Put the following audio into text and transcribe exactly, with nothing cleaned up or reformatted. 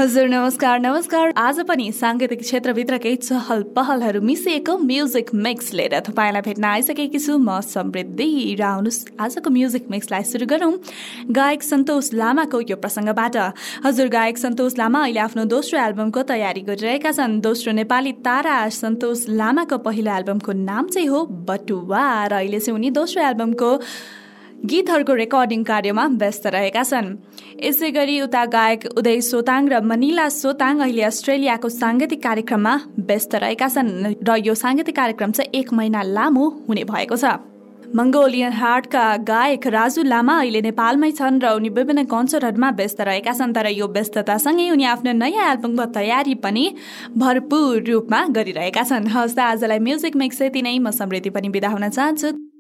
हजुर नमस्कार नमस्कार आज पनि साङ्गीतिक क्षेत्रभित्रकै चहल पहलहरू मिसिएको म्युजिक मिक्स लिएर तपाईँलाई भेट्न आइसकेकी छु म समृद्धि र आउनुहोस् आजको म्युजिक मिक्सलाई सुरु गरौँ गायक सन्तोष लामाको यो प्रसङ्गबाट। हजुर गायक सन्तोष लामा अहिले आफ्नो दोस्रो एल्बमको तयारी गरिरहेका छन्। दोस्रो नेपाली तारा सन्तोष लामाको पहिलो एल्बमको नाम चाहिँ हो बटुवा र अहिले चाहिँ उनी दोस्रो एल्बमको गीतहरूको रेकर्डिङ कार्यमा व्यस्त रहेका छन्। यसै गरी उता गायक उदय सोताङ र मनिला सोताङ अहिले अस्ट्रेलियाको साङ्गीतिक कार्यक्रममा व्यस्त रहेका छन् र यो साङ्गीतिक कार्यक्रम चाहिँ एक महिना लामो हुने भएको छ। मङ्गोलियन हार्टका गायक राजु लामा अहिले नेपालमै छन् र उनी विभिन्न कन्सर्टहरूमा व्यस्त रहेका छन्। तर यो व्यस्ततासँगै उनी आफ्नो नयाँ एल्बमको तयारी पनि भरपूर रूपमा गरिरहेका छन्। हस् त आजलाई म्युजिक मिक्स यति नै। म समृद्धि पनि बिदा हुन चाहन्छु।